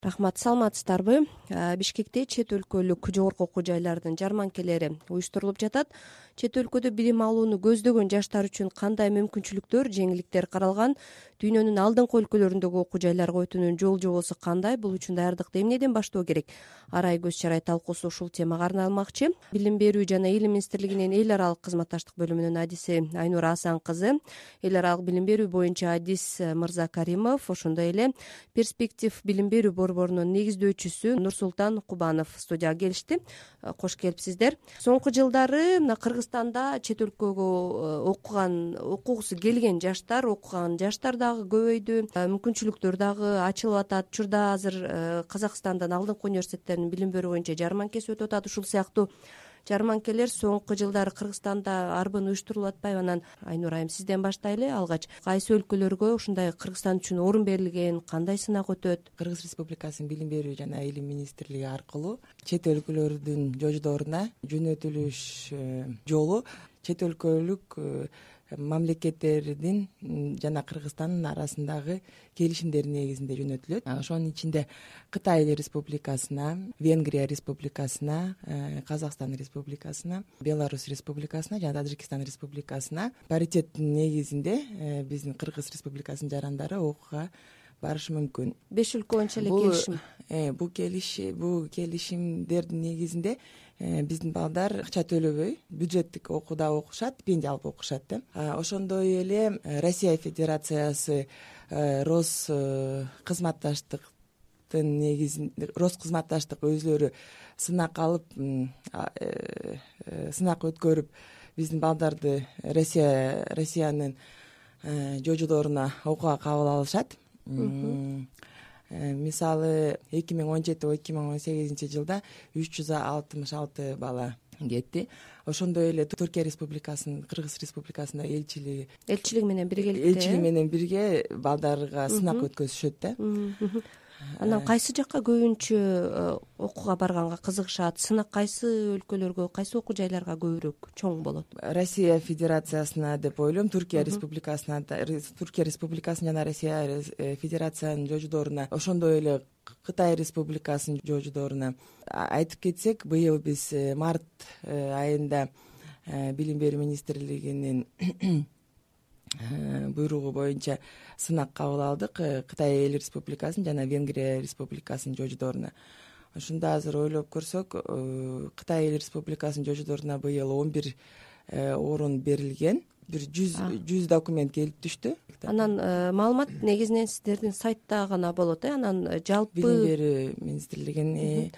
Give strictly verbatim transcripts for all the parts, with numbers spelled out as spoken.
Рахмат, саламатсыздарбы? Бишкекте чет өлкөлүк жогорку окуу жайлардын жарманкелери уюштурулуп жатат. Чет өлкөдө билим алууну көздөгөн жаштар үчүн кандай мүмкүнчүлүктөр, жеңилдиктер каралган? Дүйнөнүн алдыңкы өлкөлөрүндөгү окуу жайларга өтүүнүн жол жобосу кандай? Бул үчүн даярдыкты эмнеден баштоо керек? Арай көз чарай талкуусу ушул темага арналмакчы. Билим берүү жана Илим министрлигинин эл аралык кызматташтык бөлүмүнүн адиси Айнура Асан кызы, эл аралык билим берүү боюнча адис Мырза Каримов, ошондой эле Перспектив билим берүү борборунун негиздөөчүсү Нурсултан Кубанов студияга келишти. Кош келипсиздер. Соңку жылдары мына Кыргызстанда чет өлкөгө окуган, окугусу келген жаштар, окуган жаштар дагы көбөйдү. Мүмкүнчүлүктөр дагы ачылып атат. Учурда азыр Казакстандын алдыңкы университеттеринин билим берүү боюнча жарманкеси өтүп атат. Ушул сыяктуу жарманкелер соңку жылдары Кыргызстанда арбын уюштурулуп атпайбы? Анан Айнура айым, сизден баштайлы. Алгач кайсы өлкөлөргө ушундай Кыргызстан үчүн орун берилген, кандай сынак өтөт? Кыргыз Республикасынын билим берүү жана Илим министрлиги аркылуу чет өлкөлөрдүн жождоруна жөнөтүлүш жолу чет өлкөлүк мамлекеттердин жана Кыргызстандын арасындагы келишимдер негизинде жөнөтүлөт. Ошонун ичинде Кытай Республикасына, Венгрия Республикасына, Казакстан Республикасына, Беларусь Республикасына жана Таджикистан Республикасына паритеттин негизинде биздин Кыргыз Республикасынын жарандары окууга барышы мүмкүн. Беш өлкө боюнча эле келишим. Бул келишим, бул келишимдердин негизинде биздин балдар акча төлөбөй бюджеттик окууда окушат, стипендия алып окушат да. Ошондой эле Россия Федерациясы Рос кызматташтыктын негизинде Рос кызматташтык өзлөрү сынак алып, сынак өткөрүп биздин балдарды Россия Россиянын жождоруна окууга кабыл алышат. Мисалы эки миң он жети эки миң он сегизинчи жылда үч жүз алтымыш алты бала кетти. Ошондой эле Түркия Республикасынын Кыргыз Республикасында элчилиги элчилиги менен биргеликте элчилиги менен бирге балдарга сынак өткөзүшөт да. Анан кайсы жакка көбүнчө окууга барганга кызыгышат? Сынак кайсы өлкөлөргө, кайсы окуу жайларга көбүрөөк чоң болот? Россия Федерациясына деп ойлойм, Түркия Республикасына, Түркия Республикасынын жана Россия Федерациянын жождоруна, ошондой эле Кытай Республикасынын жождоруна. Айтып кетсек, быйыл биз март айында Билим берүү министрлигинин буйругу боюнча сынак кабыл алдык Кытай Эл Республикасынын жана Венгрия Республикасынын жождоруна. Ошондо азыр ойлоп көрсөк, Кытай Эл Республикасынын жождоруна быйыл он бир орун берилген. Бир жүз документ келип түштү. Анан маалымат негизинен сиздердин сайтта гана болот, э? Анан жалпы Билим берүү министрлигинин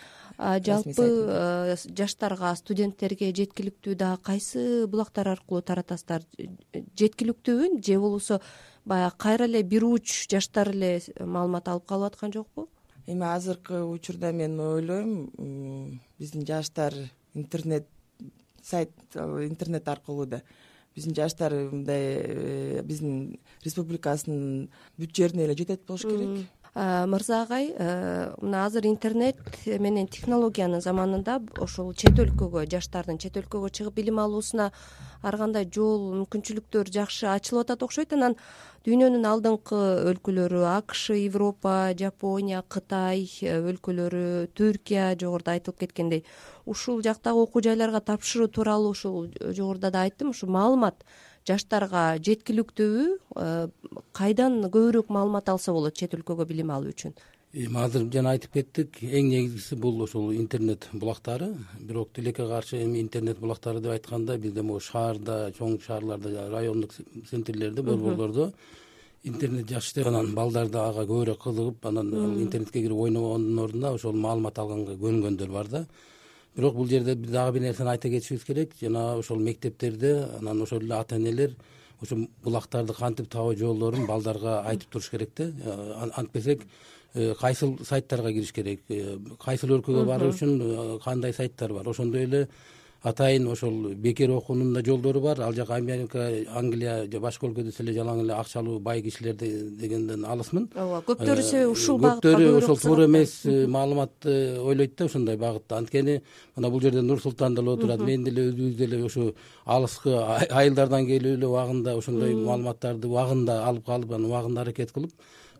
жалпы жаштарга, студенттерге жеткиликтүү да кайсы булактар аркылуу таратасыздар? Жеткиликтүүбү же болбосо баягы кайра эле бир уч жаштар эле маалымат алып калып аткан жокпу? Эми азыркы учурда мен ойлойм, биздин жаштар интернет сайт интернет аркылуу да биздин жаштар мындай биздин республикасынын бүт жерине эле жетет болуш керек. Мырза агай, мына азыр интернет менен технологиянын заманында ошол чет өлкөгө, жаштардын чет өлкөгө чыгып билим алуусуна ар кандай жол, мүмкүнчүлүктөр жакшы ачылып атат окшойт. Анан дүйнөнүн алдыңкы өлкөлөрү АКШ, Европа, Жапония, Кытай өлкөлөрү, Түркия жогоруда айтылып кеткендей, ушул жактагы окуу жайларга тапшыруу тууралуу ушул жогоруда да айттым, ушу маалымат жаштарга жеткиликтүүбү? Кайдан көбүрөөк маалымат алса болот чет өлкөгө билим алуу үчүн? Эми азыр жана айтып кеттик, эң негизгиси бул ошол интернет булактары. Бирок тилекке каршы эми интернет булактары деп айтканда бизде могу шаарда, чоң шаарларда, райондук центрлерде, борборлордо интернет жакшы деп анан балдар да ага көбүрөөк кызыгып, анан интернетке кирип ойногондун ордуна ошол маалымат алганга көнгөндөр бар да. Бирок бул жерде дагы бир нерсени айта кетишибиз керек. Жана ошол мектептерде, анан ошол эле ата-энелер ошо булактарды кантип табуу жолдорун балдарга айтып туруш керек да. Антпесек кайсыл сайттарга кириш керек, кайсыл өлкөгө баруу үчүн кандай сайттар бар. Ошондой эле атайын ошол бекер окуунун да жолдору бар. Ал жака Америка, Англия же башка өлкөдө эле жалаң эле акчалуу бай кишилер дегенден алысмын. Ооба, көптөрү себеби ушул багытта көптөрү ошол туура эмес маалыматты ойлойт да ушундай багытта. Анткени мына бул жерде Нурсултан деле отурат, мен деле өзүбүз деле ошо алыскы айылдардан келип эле убагында ошондой маалыматтарды убагында алып калып, анан убагында аракет кылып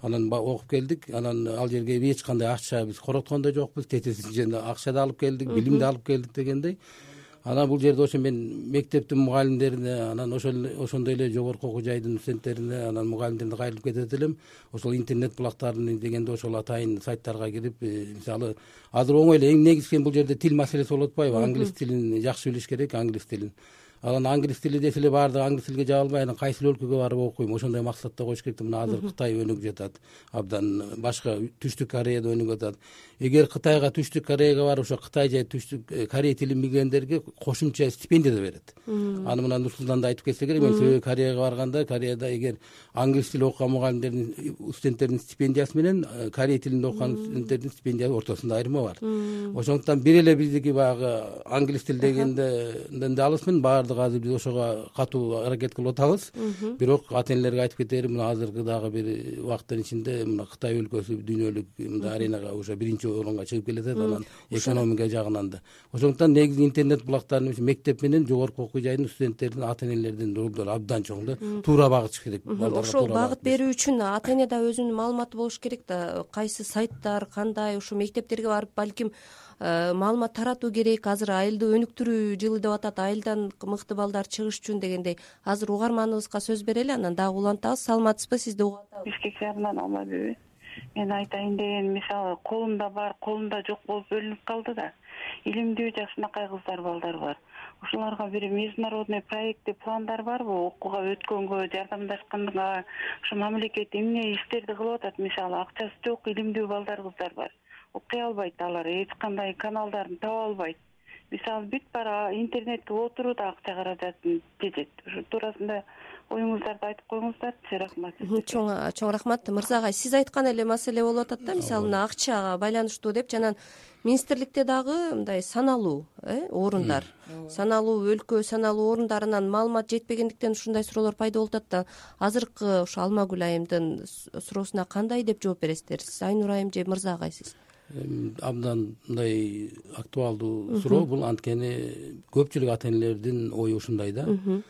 анан окуп келдик. Анан ал жерге эч кандай акча биз короткон да жокпуз, тетесинчен акча да алып келдик, билим да алып келдик дегендей. Анан бул жерде ошо мен мектептин мугалимдерине, анан ошол ошондой эле жогорку окуу жайдын студенттерине, анан мугалимдерине кайрылып кетет элем. Ошол интернет булактарын дегенде ошол атайын сайттарга кирип, мисалы азыр оңой эле, эң негизги бул жерде тил маселеси болуп атпайбы? Англис тилин жакшы билиш керек, англис тилин. Анан англис тили десе эле баардыгы англис тилге жаба албай, анан кайсы өлкөгө барып окуйм, ошондой максатта коюш керек. Мына азыр Кытай өнүгүп жатат, абдан башка Түштүк Кореяда өнүгүп жатат. Эгер Кытайга, Түштүк Кореяга барып ошо Кытай же Түштүк Корея тилин билгендерге кошумча стипендия да берет. Аны мына Нурсултан да айтып кетсе керек. Мен себеби Кореяга барганда, Кореяда эгер англис тил окуган мугалимдердин, студенттердин стипендиясы менен Корея тилинде окуган студенттердин стипендиясы ортосунда айырма бар. Ошондуктан бир эле биздики баягы англис тил дегенде алысмын, баардык азыр биз ошого катуу аракет кылып атабыз. Бирок ата-энелерге айтып кетерим, мына азыркы дагы бир убакыттын ичинде мына Кытай өлкөсү дүйнөлүк мындай аренага уже биринчи орунга чыгып келатат, анан экономика жагынан да. Ошондуктан негизи интернет булактарын мектеп менен жогорку окуу жайдын студенттердин, ата-энелердин ролдору абдан чоң да. Туура багытыш керек. Ошол багыт берүү үчүн ата-эне да өзүнүн маалыматы болуш керек да. Кайсы сайттар, кандай, ушу мектептерге барып балким маалымат таратуу керек. Азыр айылды өнүктүрүү жылы деп атат, айылдан мыкты балдар чыгыш үчүн дегендей. Азыр угарманыбызга сөз берели, анан дагы улантабыз. Саламатсызбы, сизди угуп атабыз. Бишкек шаарынан Алмабек. Мен айтайын деген, мисалы колунда бар, колунда жок болуп бөлүнүп калды да. Илимдүү жакшынакай кыздар, балдар бар. Ошолорго бир международный проекти, пландар барбы? Окууга өткөнгө, жардамдашканга, ошо мамлекет эмне иштерди кылып атат? Мисалы акчасы жок илимдүү балдар, кыздар бар. Окуй албайт алар, эч кандай каналдарын таба албайт. Мисалы бүт бара интернетке отуруу да акча каражатын тежет. Ошо туурасында оюңуздарды айтып коюңуздарчы. Рахмат. Чоң чоң рахмат. Мырза агай, сиз айткан эле маселе болуп атат да, мисалы мына акчага байланыштуу деп, жана министрликте дагы мындай саналуу орундар, саналуу өлкө, саналуу орундарынан маалымат жетпегендиктен ушундай суроолор пайда болуп атат да. Азыркы ошо Алмагүл айымдын суроосуна кандай деп жооп бересиздер? Сиз Айнур айым же Мырза агайсыз? Абдан мындай актуалдуу суроо бул, анткени көпчүлүк ата-энелердин ою ушундай да.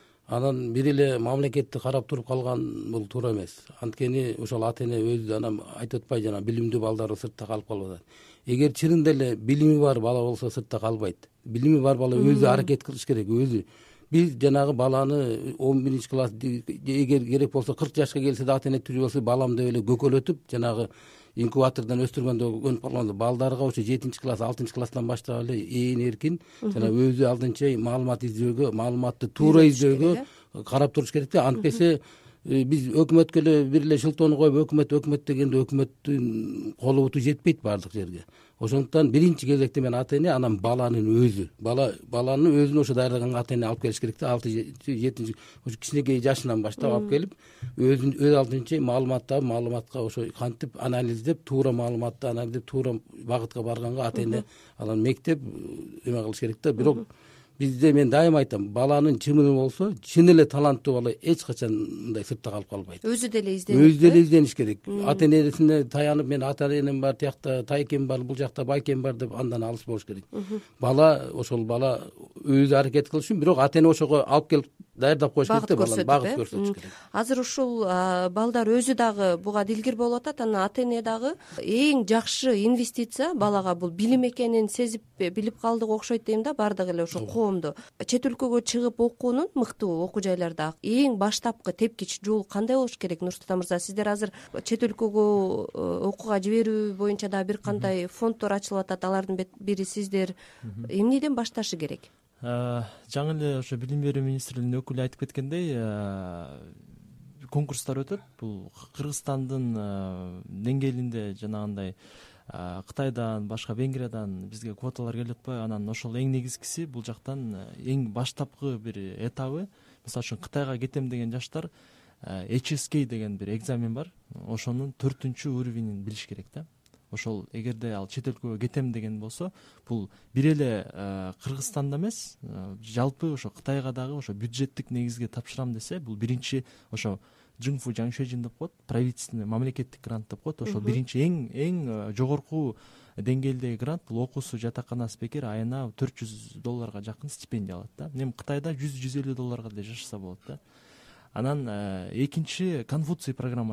Анан бир эле мамлекетти карап туруп калган бул туура эмес. Анткени ошол ата-эне өзү анан айтып атпайбы, жана билимдүү балдары сыртта калып калып атат. Эгер чынында эле билими бар бала болсо сыртта калбайт. Билими бар бала өзү аракет кылыш керек, өзү. Биз жанагы баланы он биринчи класс, эгер керек болсо кырк жашка келсе да ата-эне түзүп алса, балам деп эле көкөлөтүп, жанагы инкубатордон өстүргөндө көнүп калганда балдарга ошо жетинчи класс, алтынчы класстан баштап эле ээн эркин жана өзү алдынча маалымат издөөгө, маалыматты туура издөөгө карап туруш керек да. Антпесе биз өкмөткө эле бир эле шылтоону коюп, өкмөт өкмөт дегенде өкмөттүн колу буту жетпейт баардык жерге. Ошондуктан биринчи кезекте мен ата-эне, анан баланын өзү, бала баланын өзүн ошо даярдаган ата-эне алып келиш керек да. алты жетинчи ошо кичинекей жашынан баштап алып келип, өзүн өз алдынча маалымат таап, маалыматка ошо кантип анализдеп, туура маалыматты анализдеп, туура багытка барганга ата-эне, анан мектеп эме кылыш керек да. Бирок бизде мен дайыма айтам, баланын чымыны болсо, чын эле таланттуу бала эч качан мындай сыртта калып калбайт. Өзү деле изденет. Өзү деле издениш керек. Ата-энесине таянып, мен ата-энем бар, тиякта тайкем бар, бул жакта байкем бар деп андан алыс болуш керек. Бала, ошол бала өзү аракет кылыш үчүн, бирок ата-эне ошого алып келип даярдап коюш керек да, баланы багыт көрсөтүш керек. Азыр ушул балдар өзү дагы буга дилгир болуп атат, анан ата-эне дагы эң жакшы инвестиция балага бул билим экенин сезип билип калдык окшойт дейм да, баардык эле ошо коомдо. Чет өлкөгө чыгып окуунун, мыктуу окуу жайларда эң баштапкы тепкич жол кандай болуш керек? Нурсултан мырза, сиздер азыр чет өлкөгө окууга жиберүү боюнча дагы бир кандай фонддор ачылып атат, алардын бири сиздер. Эмнеден башташы керек? Жаңы эле ошо билим берүү министрлигинин өкүлү айтып кеткендей, конкурстар өтөт. Бул Кыргызстандын деңгээлинде жанагындай Кытайдан, башка Венгриядан бизге квоталар келип атпайбы? Анан ошол эң негизгиси бул жактан эң баштапкы бир этабы. Мисалы үчүн Кытайга кетем деген жаштар эйч эс кей деген бир экзамен бар. Ошонун төртүнчү уровенин билиш керек да. Ошол эгерде ал чет өлкөгө кетем деген болсо, бул бир эле Кыргызстанда эмес, жалпы ошо Кытайга дагы ошо бюджеттик негизге тапшырам десе, бул биринчи ошо Жыңфу Жаңшежин деп коет, правительственный мамлекеттик грант деп коет. Ошол биринчи эң эң жогорку деңгээлдеги грант. Бул окуусу жатаканасы бекер айына төрт жүз долларга жакын стипендия алат да. Эми Кытайда жүз жүз элүү долларга деле жашаса болот да. Анан экинчи Конфуций программасы бар.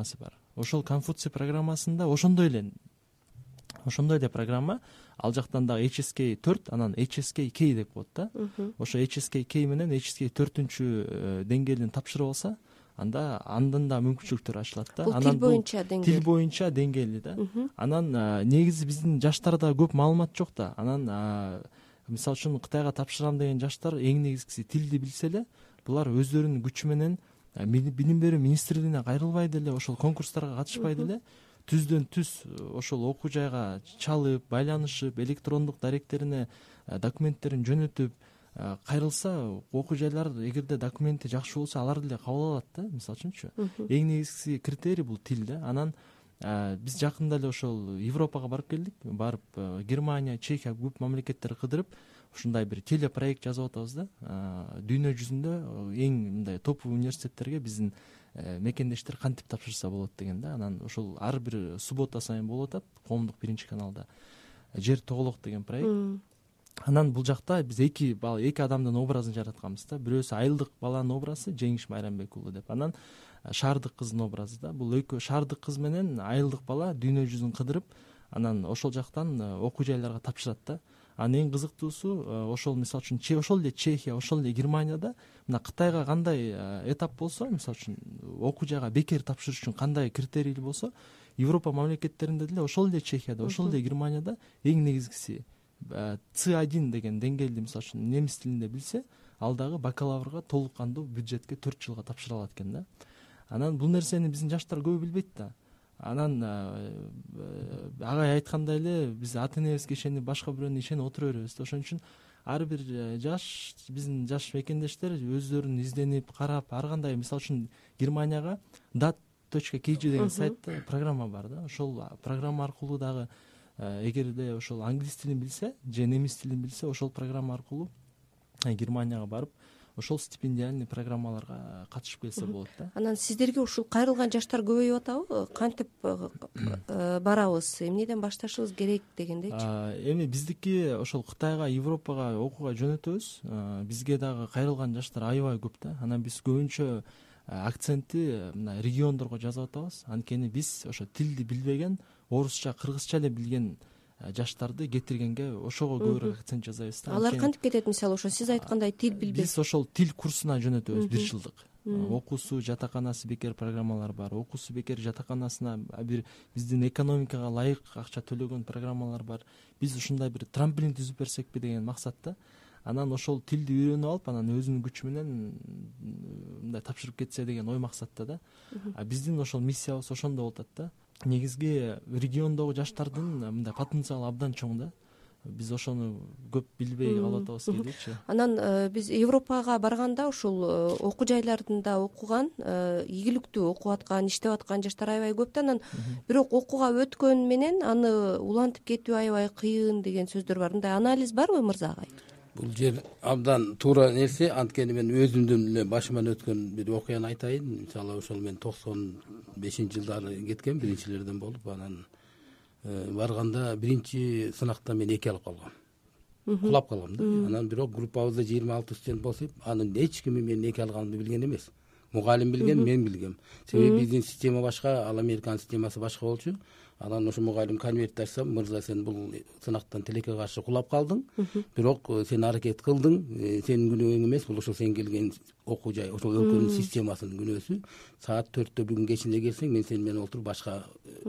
ошол Конфуций программасында ошондой эле ошондой эле программа. Ал жактан дагы эйч эс кей төрт, анан эйч эс кей кей деп коет да. Ошо эйч эс кей кей менен эйч эс кей төртүнчү деңгээлин тапшырып алса, анда андан да мүмкүнчүлүктөр ачылат да. Бул тил боюнча деңгээл. Тил боюнча деңгээли да. Анан негизи биздин жаштарда көп маалымат жок да. Анан мисалы үчүн Кытайга тапшырам деген жаштар эң негизгиси тилди билсе эле, булар өздөрүнүн күчү менен билим берүү министрлигине кайрылбай деле, ошол конкурстарга катышпай деле түздөн түз ошол окуу жайга чалып, байланышып, электрондук даректерине документтерин жөнөтүп кайрылса, окуу жайлар эгерде документи жакшы болсо, алар деле кабыл алат да. Мисалы үчүнчү, эң негизги критерий бул тил да. Анан биз жакында эле ошол Европага барып келдик. Барып Германия, Чехия көп мамлекеттер кыдырып ушундай бир телепроект жазып атабыз да. Дүйнө жүзүндө эң мындай топовый университеттерге биздин мекендештер кантип тапшырса болот деген да. Анан ошол ар бир суббота сайын болуп атат коомдук биринчи каналда. Жер тоголок деген проект. Анан бул жакта биз эки бала, эки адамдын образын жаратканбыз да. Бирөөсү айылдык баланын образы Жеңиш Майрамбек уулу деп. Анан шаардык кыздын образы да. Бул экөө шаардык кыз менен айылдык бала дүйнө жүзүн кыдырып, анан ошол жактан окуу жайларга тапшырат да. Анан эң кызыктуусу, ошол мисалы үчүн ошол эле Чехия, ошол эле Германияда мына Кытайга кандай этап болсо, мисалы үчүн окуу жайга бекер тапшырыш үчүн кандай критерийлер болсо, Европа мамлекеттеринде деле ошол эле Чехияда, ошол эле Германияда эң негизгиси си один деген деңгээлди мисалы үчүн немис тилинде билсе, ал дагы бакалаврга толук кандуу бюджетке төрт жылга тапшыра алат экен да. Анан бул нерсени биздин жаштар көбү билбейт да. Анан агай айткандай эле биз ата энебизге ишенип башка бирөөнө ишенип отура беребиз да. Ошон үчүн ар бир жаш, биздин жаш мекендештер өздөрүн изденип, карап, ар кандай мисалы үчүн Германияга dat точка кей джи деген сайтта программа бар да. Ошол программа аркылуу дагы эгерде ошол англис тилин билсе же немис тилин билсе, ошол программа аркылуу Германияга барып ошол стипендиальный программаларга катышып келсе болот да. Анан сиздерге ушул кайрылган жаштар көбөйүп атабы? Кантип барабыз, эмнеден башташыбыз керек дегендейчи? Эми биздики ошол Кытайга, Европага окууга жөнөтөбүз. Бизге дагы кайрылган жаштар аябай көп да. Анан биз көбүнчө акцентти мына региондорго жазып атабыз. Анткени биз ошо тилди билбеген, орусча, кыргызча эле билген жаштарды кетиргенге ошого көбүрөөк акцент жасайбыз да. Алар кантип кетет? Мисалы ошо сиз айткандай тил билбей. Биз ошол тил курсуна жөнөтөбүз бир жылдык. Окуусу, жатаканасы бекер программалар бар. Окуусу бекер, жатаканасына бир биздин экономикага ылайык акча төлөгөн программалар бар. Биз ушундай бир трамплин түзүп берсекпи деген максатта. Анан ошол тилди үйрөнүп алып, анан өзүнүн күчү менен мындай тапшырып кетсе деген ой максатта да. А биздин ошол миссиябыз ошондо болуп атат да. Негизги региондогу жаштардын мындай потенциалы абдан чоң да. Биз ошону көп билбей калып атабыз кээдечи. Анан биз Европага барганда ушул окуу жайларында окуган, ийгиликтүү окуп аткан, иштеп аткан жаштар аябай көп да. Анан бирок окууга өткөн менен аны улантып кетүү аябай кыйын деген сөздөр бар. Мындай анализ барбы Мырза агай? Бул жер абдан туура нерсе. Анткени мен өзүмдүн эле башыман өткөн бир окуяны айтайын. Мисалы ошол мен токсон бешинчи жылдары кеткем, биринчилерден болуп, анан барганда биринчи сынакта мен эки алып калгам. Кулап калгам да. Анан бирок группабызда жыйырма алты студент болсуп, анын эч кими мен эки алганымды билген эмес. Мугалим билген, мен билгем. Себеби биздин система башка, ал Американын системасы башка болчу. Анан ошо мугалим конверт ачсам, Мырза, сен бул сынактан тилекке каршы кулап калдың, бирок сен аракет кылдың, сенин күнөөң эмес, бул ошо сен келген окуу жай, ошол өлкөнүн системасынын күнөөсү. Саат төрттө бүгүн кечинде келсең, мен сени менен отуруп башка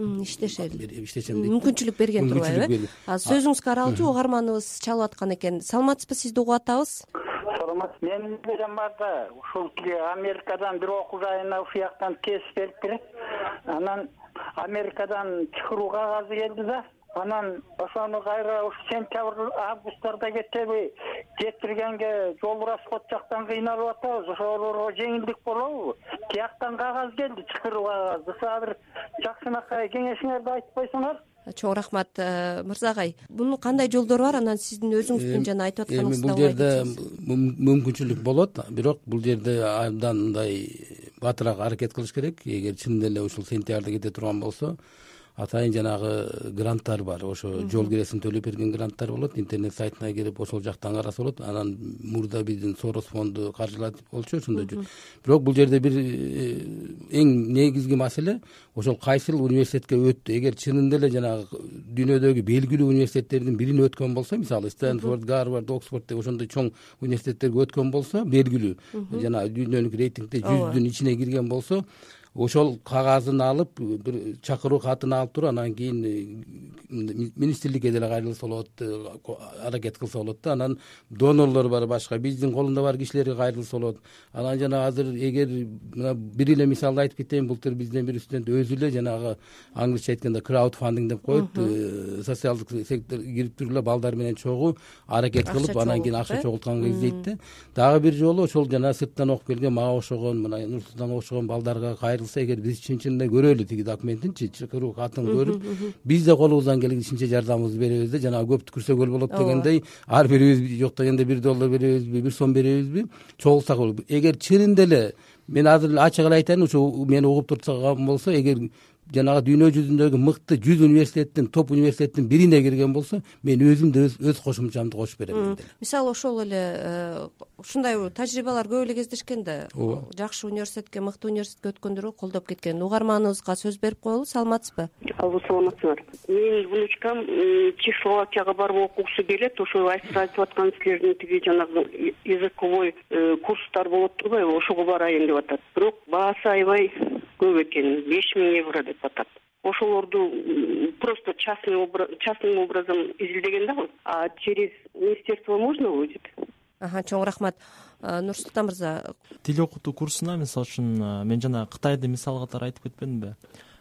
иштешем дейт. Мүмкүнчүлүк берген турбайбы? Сөзүңүзгө аралчу угарманыбыз чалып аткан экен. Саламатсызбы, сизди угуп атабыз. Менин билем бар да, ушул Америкадан бир окуу жайына ушул жактан кесип берип берет. Анан Америкадан чыкыруу кагазы келди да. Анан ошону кайра ушу сентябрь, августарда кетеби, жетиргенге жол расход жактан кыйналып атабыз. Ошолорго жеңилдик болобу? Тияктан кагаз келди, чыкыруу кагазы. Ошо бир жакшынакай кеңешиңерди айтып койсоңор. Чоң рахмат, Мырза агай. Мунун кандай жолдору бар? Анан сиздин өзүңүздүн жана айтып атканыңызда бул жерде мүмкүнчүлүк болот, бирок бул жерде абдан мындай батыраак аракет кылыш керек. Эгер чын эле ушул сентябрда кете турган болсо, атайын жанагы гранттар бар, ошо жол киресин төлөп берген гранттар болот, интернет сайтына кирип ошол жактан караса болот. Анан мурда биздин Сорос фонду каржылатып болчу, ошондой. Бирок бул жерде бир эң негизги маселе ошол кайсыл университетке өттү. Эгер чынында эле жанагы дүйнөдөгү белгилүү университеттердин бирин өткөн болсо, мисалы Стэнфорд, Гарвард, Оксфорд деп ошондой чоң университеттерге өткөн болсо, белгилүү жана дүйнөлүк рейтингде жүздүн ичине кирген болсо, ошол кагазын алып, бир чакыруу катын алып туруп, анан кийин министрликке деле кайрылса болот, аракет кылса болот да. Анан донорлор бар, башка биздин колунда бар кишилерге кайрылса болот. Анан жана азыр эгер мына бир эле мисалды айтып кетейин, былтыр бизден бир студент өзү эле жанагы англисче айтканда краудфандинг деп коет, социалдык секторго кирип туруп эле балдар менен чогуу аракет кылып, анан кийин акча чогултканга издейт да. Дагы бир жолу ошол жана сырттан окуп келген, мага окшогон, мына Нурсултанга окшогон балдарга эгер биз чын-чынында көрөлү тиги документинчи, чакыруу катын көрүп, биз да колубуздан келишинче жардамыбызды беребиз да. Жана көп түкүрсө көл болот дегендей, ар бирибиз жок дегенде бир доллар беребизби, бир сом беребизби, чогулсак болот. Эгер чынында эле мен азыр эле ачык эле айтайын, ошо мени угуп турсаган болсо, эгер жанагы дүйнө жүзүндөгү мыкты жүз университеттин, топ университеттин бирине кирген болсо, мен өзүм да өз кошумчамды кошуп берем. Мисалы ошол эле ушундай тажрыйбалар көп эле кездешкен да. Жакшы университетке, мыкты университетке өткөндөргө колдоп кеткен. Угарманыбызга сөз берип коелу, саламатсызбы? Алло, саламатсызбы. Менин внучкам Чехословакияга барып окугусу келет. Ошо айтып аткан силердин тиги жанагы языковой курстар болот турбайбы? Ошого барайын деп атат. Бирок баасы аябай көп экен, беш миң евро деп атат. Ошолорду просто частным частным образом изилдеген да, а через министерство можно будет? Ага, чоң рахмат. Нурсултан мырза, тил окутуу курсуна мисалы үчүн мен жана Кытайды мисал катары айтып кетпедимби?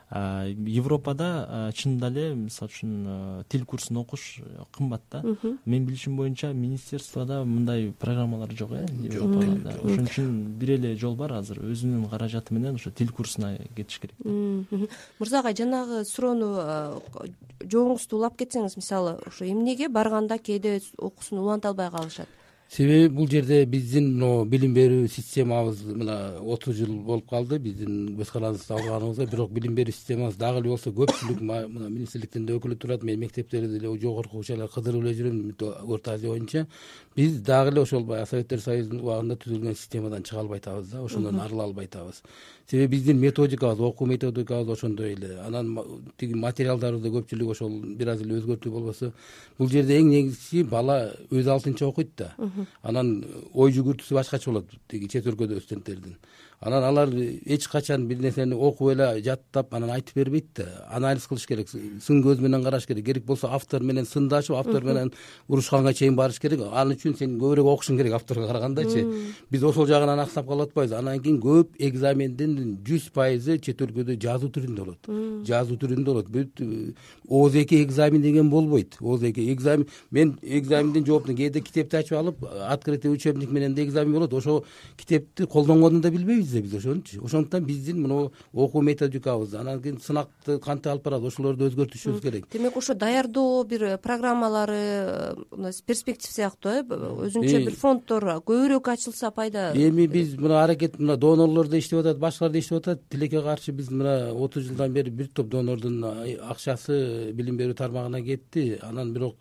Европада чынында эле мисалы үчүн тил курсун окуш кымбат да. Мен билишим боюнча министерствода мындай программалар жок, э, Европада. Ошон үчүн бир эле жол бар азыр, өзүнүн каражаты менен ошо тил курсуна кетиш керек. Мырзага жанагы суроону жооңузду улап кетсеңиз, мисалы, ошо эмнеге барганда кээде окуусун уланта албай калышат? Себеби бул жерде биздин мына билим берүү системабыз мына отуз жыл болуп калды биздин көз карандыбызды алганыбызга, бирок билим берүү системабыз дагы эле болсо көпчүлүк мына министрликтин да өкүлү турат, мен мектептерде деле жогорку окуучулар кыдырып эле жүрөм Орто Азия боюнча. Биз дагы эле ошол баягы Советтер Союзунун убагында түзүлгөн системадан чыга албай атабыз да, ошондон арыла албай атабыз. Себеби биздин методикабыз, окуу методикабыз ошондой эле. Анан тиги материалдарыбызды көпчүлүк ошол бир аз эле өзгөртүү болбосо, бул жерде эң негизгиси бала өз алдынча окуйт да. Анан ой жүгүртүүсү башкача болот тиги чет өлкөдө студенттердин. Анан алар эч качан бир нерсени окуп эле жаттап анан айтып бербейт да. Анализ кылыш керек, сын көз менен караш керек. Керек болсо автор менен сындашып, автор менен урушканга чейин барыш керек. Ал үчүн сен көбүрөөк окушуң керек авторго карагандачы. Биз ошол жагынан аксап калып атпайбыз. Анан кийин көп экзамендин жүз пайызы чет өлкөдө жазуу түрүндө болот. Жазуу түрүндө болот. Бүт О З К экзамен деген болбойт. О З К экзамен, мен экзамендин жооптун кээде китепти ачып алып, открытый учебник менен да экзамен болот. Ошо китепти колдонгонун да билбейбиз да биз ошончу. Ошондуктан биздин мына окуу методикабыз, анан кийин сынакты кантип алып барат, ошолорду өзгөртүшүбүз керек. Демек ошо даярдоо бир программалары, перспектив сыяктуу, э, өзүнчө бир фонддор көбүрөөк ачылса пайда. Эми биз мына аракет, мына донорлор да иштеп атат, башкалар да иштеп атат. Тилекке каршы биз мына отуз жылдан бери бир топ донордун акчасы билим берүү тармагына кетти. Анан бирок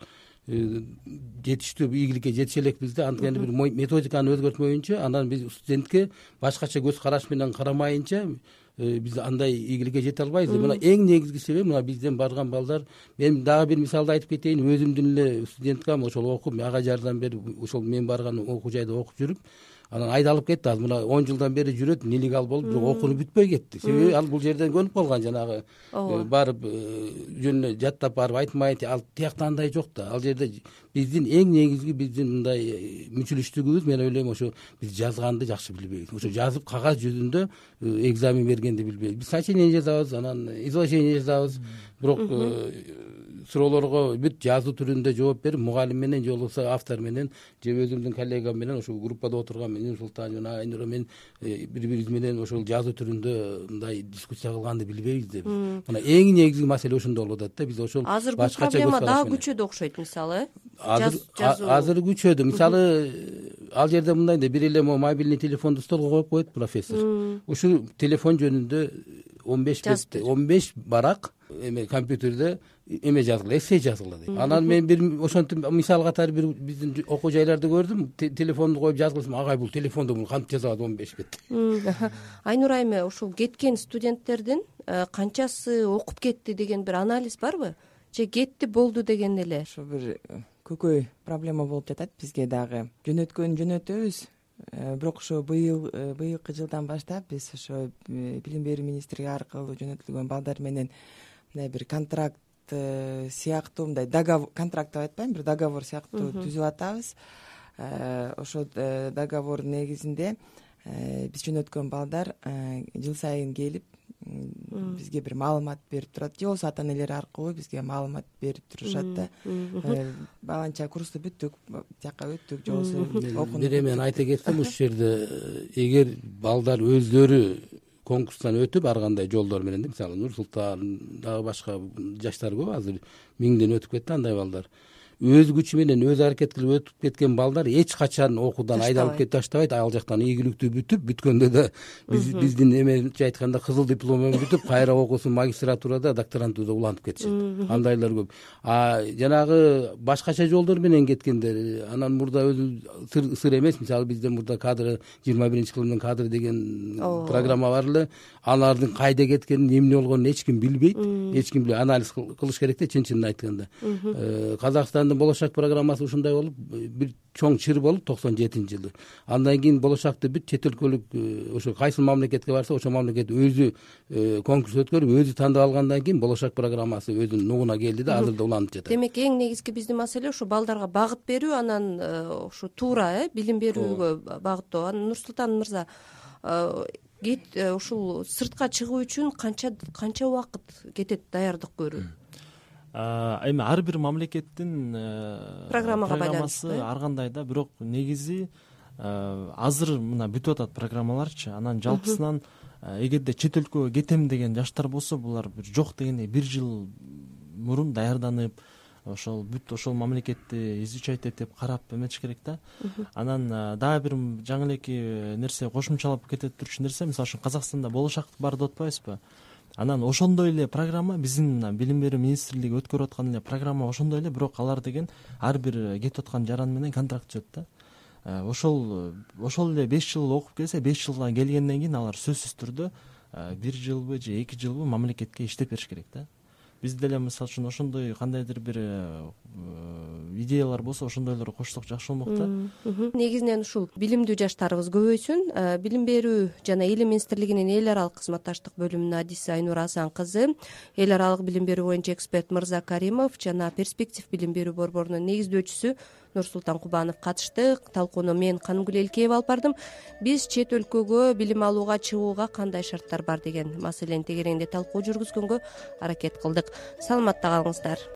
жетиштүү ийгиликке жетише элекпиз да. Анткени бир методиканы өзгөртмөйүнчө, анан биз студентке башкача көз караш менен карамайынча биз андай ийгиликке жете албайбыз. Мына эң негизги себеп мына бизден барган балдар. Мен дагы бир мисалды айтып кетейин. Өзүмдүн эле студенткам ошол окуп, ага жардам берип, ошол мен барган окуу жайда окуп жүрүп, анан айдалып кетти. Азыр мына он жылдан бери жүрөт, нелегал болуп, бирок окууну бүтпөй кетти. Себеби ал бул жерден көнүп калган, жанагы барып жөнүнө жаттап барып айтмайт. Ал тиякта андай жок да. Ал жерде биздин эң негизги биздин мындай мүчүлүштүгүбүз, мен ойлойм, ошо биз жазганды жакшы билбейбиз. Ошо жазып кагаз жүзүндө экзамен бергенди билбейбиз. Биз сочинение жазабыз, анан изложение жазабыз, бирок суроолорго бүт жазуу түрүндө жооп берип, мугалим менен же болбосо автор менен же өзүмдүн коллегам менен ошо группада отурган мен Нурсултан жана Айнура мен бири-бирибиз менен ошол жазуу түрүндө мындай дискуссия кылганды билбейбиз да. Мына эң негизги маселе ошондо болуп атат да. Биз ошол азыр бул проблема дагы күчөдү окшойт, мисалы. Азыр азыр күчөдү. Мисалы ал жерде мындай да, бир эле мобильный телефонду столго коюп коет профессор. Ушул телефон жөнүндө он беш бетте он беш барак эме компьютерде эме жазылат, эссе жазылат. Анан мен бир ошентип мисал катары бир биздин окуу жайларда көрдүм, телефонду коюп жазгылсам, агай бул телефондо бул кантип жаза алат он беш бет. Айнура айме, ушул кеткен студенттердин канчасы окуп кетти деген бир анализ барбы? Же кетти болду деген эле? Ошо бир көкөй проблема болуп жатат бизге дагы. Жөнөткөн жөнөтөбүз. Бирок ошо быйыл быйылкы жылдан баштап биз ошо билим берүү министрлиги аркылуу жөнөтүлгөн балдар менен мындай бир контракт сыяктуу, мындай договор, контракт деп айтпайм, бир договор сыяктуу түзүп атабыз. Ошол договордун негизинде биз жөнөткөн балдар жыл сайын келип бизге бир маалымат берип турат, же болбосо ата энелери аркылуу бизге маалымат берип турушат да. Баланча курсту бүттүк, жака өттүк, же болбосо окуну. Бир эме айта кетсем, ушул жерде эгер балдар өздөрү конкурстан өтүп ар кандай жолдор менен, мисалы Нур Султан, дагы башка жаштар көп, азыр миңден өтүп кетти андай балдар. Өз күчү менен өз аракет кылып өтүп кеткен балдар эч качан окуудан айдалып кетип таштабайт. Ал жактан ийгиликтүү бүтүп, бүткөндө да биз биздин эмечи айтканда кызыл диплом менен бүтүп, кайра окуусун магистратурада, докторантурада улантып кетишет. Андайлар көп. А жанагы башкача жолдор менен кеткендер, анан мурда өзү сыр эмес, мисалы бизде мурда кадры жыйырма биринчи кылымдын кадры деген программа бар эле. Алардын кайда кеткенин, эмне болгонун эч ким билбейт. Эч ким анализ кылыш керек да, чын-чынын айтканда. Казакстан болошак программасы ушундай болуп, бир чоң чыр болуп токсон жетинчи жылы. Андан кийин болошакты бүт чет өлкөлүк ошо кайсы мамлекетке барса, ошо мамлекет өзү конкурс өткөрүп, өзү тандап алгандан кийин болошак программасы өзүнүн нугуна келди да, азыр да уланып жатат. Демек, эң негизги биздин маселе ошо балдарга багыт берүү, анан ошо туура э билим берүүгө багыттоо. Анан Нурсултан мырза, ушул сыртка чыгуу үчүн канча канча убакыт кетет даярдык көрүү? Эми ар бир мамлекеттин программага программасы ар кандай да, бирок негизи азыр мына бүтүп атат программаларчы. Анан жалпысынан эгерде чет өлкөгө кетем деген жаштар болсо, булар бир жок дегенде бир жыл мурун даярданып, ошол бүт ошол мамлекетти изучать этип карап эметиш керек да. Анан дагы бир жаңы элеки нерсе кошумчалап кетет турчу нерсе, мисалы үчүн Казакстанда болошак бар деп атпайбызбы? Анан ошондой эле программа биздин билим берүү министрлиги өткөрүп аткан эле программа ошондой эле, бирок алар деген ар бир кетип аткан жаран менен контракт түзөт да. Ошол ошол эле беш жыл окуп келсе, беш жылга келгенден кийин алар сөзсүз түрдө бир жылбы же эки жылбы мамлекетке иштеп бериш керек да. Бизде деле мисалы үчүн ошондой кандайдыр бир идеялар болсо, ошондойлорго кошсок жакшы болмок да. Негизинен ушул билимдүү жаштарыбыз көбөйсүн. Билим берүү жана илим министрлигинин эл аралык кызматташтык бөлүмүнүн адиси Айнура Асан кызы, эл аралык билим берүү боюнча эксперт Мырза Каримов жана Перспектив билим берүү борборунун негиздөөчүсү Нурсултан Кубанов катышты. Талкууну мен Канымгүл Элкеева алып бардым. Биз чет өлкөгө билим алууга чыгууга кандай шарттар бар деген маселени тегереңде талкуу жүргүзгөнгө аракет кылдык. Саламатта калыңыздар.